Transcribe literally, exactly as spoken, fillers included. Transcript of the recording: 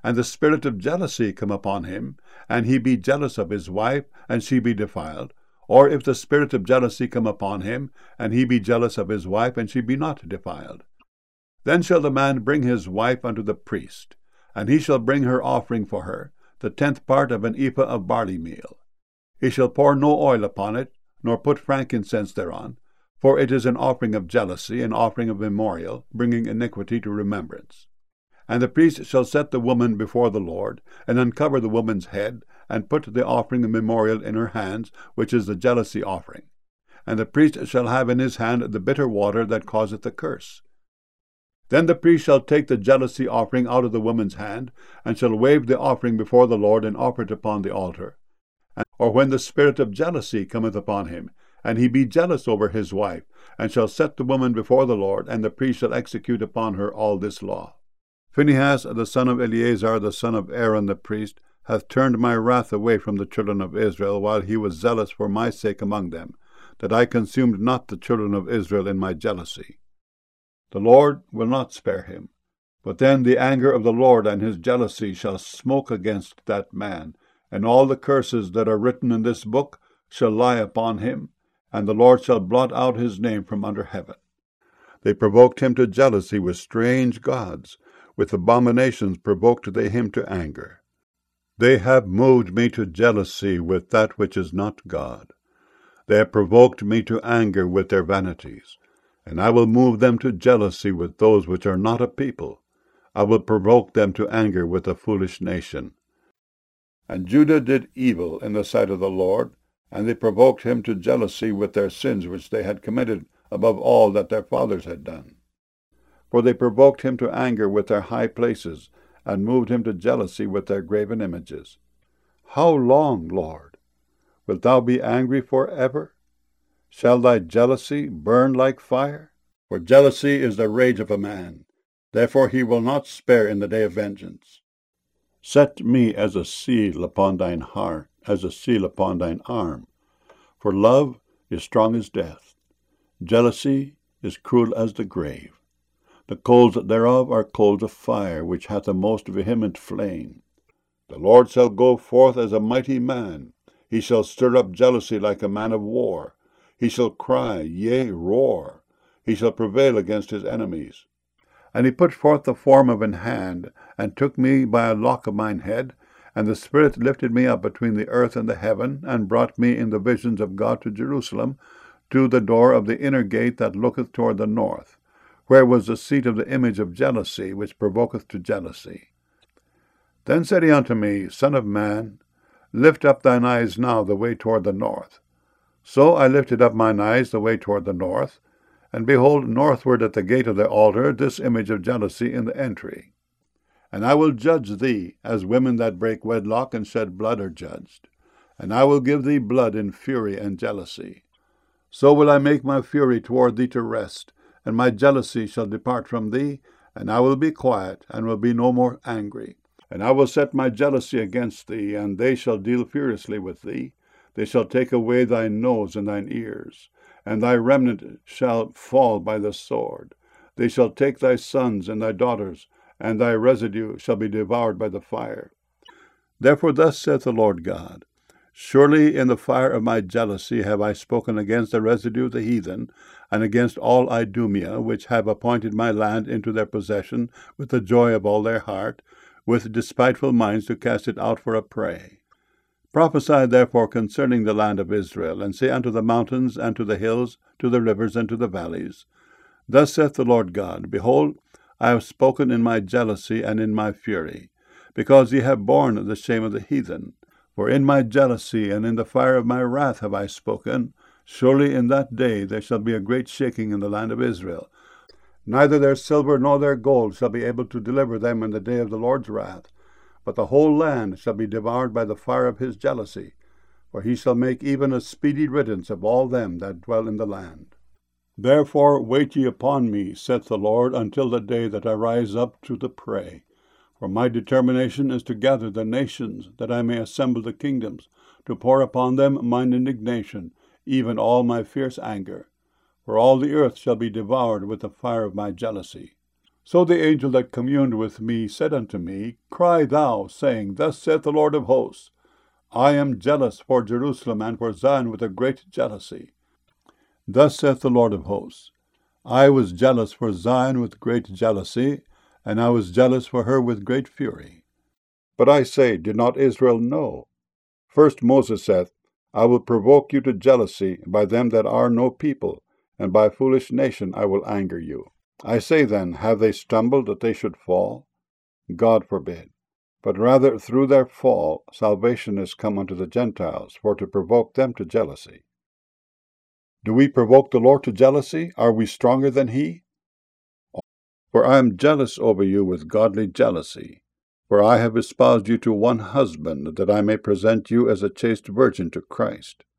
and the spirit of jealousy come upon him, and he be jealous of his wife, and she be defiled, or if the spirit of jealousy come upon him, and he be jealous of his wife, and she be not defiled, then shall the man bring his wife unto the priest, and he shall bring her offering for her, the tenth part of an ephah of barley meal. He shall pour no oil upon it, nor put frankincense thereon, for it is an offering of jealousy, an offering of memorial, bringing iniquity to remembrance. And the priest shall set the woman before the Lord, and uncover the woman's head, and put the offering of memorial in her hands, which is the jealousy offering. And the priest shall have in his hand the bitter water that causeth the curse. Then the priest shall take the jealousy offering out of the woman's hand, and shall wave the offering before the Lord, and offer it upon the altar. And, or when the spirit of jealousy cometh upon him, and he be jealous over his wife, and shall set the woman before the Lord, and the priest shall execute upon her all this law. Phinehas, the son of Eleazar, the son of Aaron the priest, hath turned my wrath away from the children of Israel, while he was zealous for my sake among them, that I consumed not the children of Israel in my jealousy. The Lord will not spare him, but then the anger of the Lord and his jealousy shall smoke against that man, and all the curses that are written in this book shall lie upon him, and the Lord shall blot out his name from under heaven. They provoked him to jealousy with strange gods, with abominations provoked they him to anger. They have moved me to jealousy with that which is not God. They have provoked me to anger with their vanities. And I will move them to jealousy with those which are not a people. I will provoke them to anger with a foolish nation. And Judah did evil in the sight of the Lord, and they provoked him to jealousy with their sins which they had committed above all that their fathers had done. For they provoked him to anger with their high places, and moved him to jealousy with their graven images. How long, Lord? Wilt thou be angry for ever? Shall thy jealousy burn like fire? For jealousy is the rage of a man. Therefore he will not spare in the day of vengeance. Set me as a seal upon thine heart, as a seal upon thine arm. For love is strong as death. Jealousy is cruel as the grave. The coals thereof are coals of fire, which hath a most vehement flame. The Lord shall go forth as a mighty man. He shall stir up jealousy like a man of war. He shall cry, yea, roar. He shall prevail against his enemies. And he put forth the form of an hand, and took me by a lock of mine head, and the Spirit lifted me up between the earth and the heaven, and brought me in the visions of God to Jerusalem, to the door of the inner gate that looketh toward the north, where was the seat of the image of jealousy, which provoketh to jealousy. Then said he unto me, Son of man, lift up thine eyes now the way toward the north. So I lifted up mine eyes the way toward the north, and behold, northward at the gate of the altar, this image of jealousy in the entry. And I will judge thee, as women that break wedlock and shed blood are judged. And I will give thee blood in fury and jealousy. So will I make my fury toward thee to rest, and my jealousy shall depart from thee, and I will be quiet, and will be no more angry. And I will set my jealousy against thee, and they shall deal furiously with thee. They shall take away thy nose and thine ears, and thy remnant shall fall by the sword. They shall take thy sons and thy daughters, and thy residue shall be devoured by the fire. Therefore thus saith the Lord God, Surely in the fire of my jealousy have I spoken against the residue of the heathen, and against all Idumea, which have appointed my land into their possession with the joy of all their heart, with despiteful minds to cast it out for a prey. Prophesy therefore concerning the land of Israel, and say unto the mountains, and to the hills, to the rivers, and to the valleys, Thus saith the Lord God, Behold, I have spoken in my jealousy and in my fury, because ye have borne the shame of the heathen. For in my jealousy and in the fire of my wrath have I spoken. Surely in that day there shall be a great shaking in the land of Israel. Neither their silver nor their gold shall be able to deliver them in the day of the Lord's wrath. But the whole land shall be devoured by the fire of his jealousy. For he shall make even a speedy riddance of all them that dwell in the land. Therefore wait ye upon me, saith the Lord, until the day that I rise up to the prey. For my determination is to gather the nations, that I may assemble the kingdoms, to pour upon them mine indignation, even all my fierce anger. For all the earth shall be devoured with the fire of my jealousy. So the angel that communed with me said unto me, Cry thou, saying, Thus saith the Lord of hosts, I am jealous for Jerusalem and for Zion with a great jealousy. Thus saith the Lord of hosts, I was jealous for Zion with great jealousy, and I was jealous for her with great fury. But I say, did not Israel know? First Moses saith, I will provoke you to jealousy by them that are no people, and by a foolish nation I will anger you. I say then, have they stumbled that they should fall? God forbid. But rather through their fall salvation is come unto the Gentiles, for to provoke them to jealousy. Do we provoke the Lord to jealousy? Are we stronger than he? For I am jealous over you with godly jealousy. For I have espoused you to one husband, that I may present you as a chaste virgin to Christ.